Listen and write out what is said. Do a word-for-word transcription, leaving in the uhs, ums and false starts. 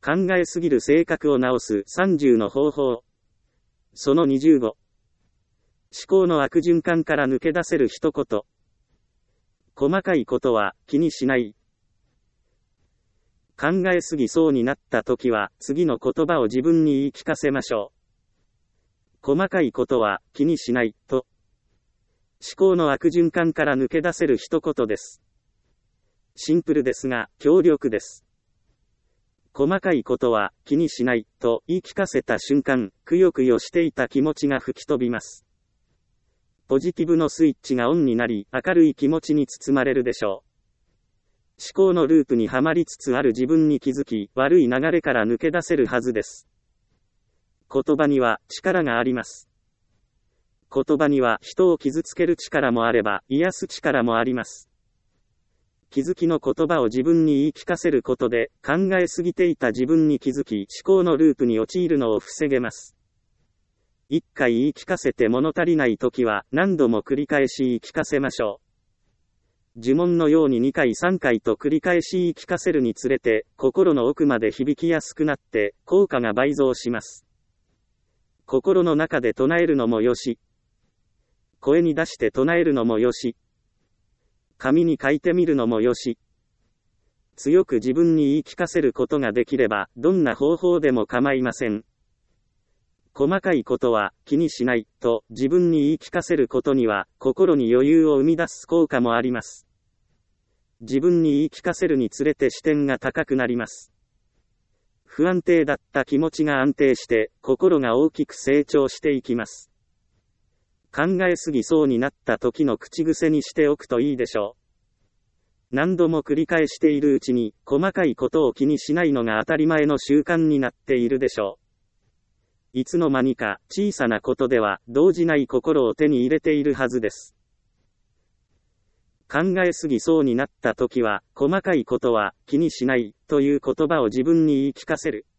考えすぎる性格を直すさんじゅうの方法。そのにじゅうご。思考の悪循環から抜け出せる一言。細かいことは気にしない。考えすぎそうになった時は次の言葉を自分に言い聞かせましょう。細かいことは気にしないと。思考の悪循環から抜け出せる一言です。シンプルですが強力です。細かいことは気にしないと言い聞かせた瞬間、くよくよしていた気持ちが吹き飛びます。ポジティブのスイッチがオンになり、明るい気持ちに包まれるでしょう。思考のループにはまりつつある自分に気づき、悪い流れから抜け出せるはずです。言葉には力があります。言葉には人を傷つける力もあれば、癒す力もあります。気づきの言葉を自分に言い聞かせることで、考えすぎていた自分に気づき、思考のループに陥るのを防げます。一回言い聞かせて物足りないときは、何度も繰り返し言い聞かせましょう。呪文のようににかいさんかいと繰り返し言い聞かせるにつれて、心の奥まで響きやすくなって、効果が倍増します。心の中で唱えるのもよし、声に出して唱えるのもよし、紙に書いてみるのもよし。強く自分に言い聞かせることができれば、どんな方法でも構いません。細かいことは気にしないと自分に言い聞かせることには、心に余裕を生み出す効果もあります。自分に言い聞かせるにつれて視点が高くなります。不安定だった気持ちが安定して、心が大きく成長していきます。考えすぎそうになった時の口癖にしておくといいでしょう。何度も繰り返しているうちに、細かいことを気にしないのが当たり前の習慣になっているでしょう。いつの間にか、小さなことでは、動じない心を手に入れているはずです。考えすぎそうになった時は、細かいことは気にしないという言葉を自分に言い聞かせる。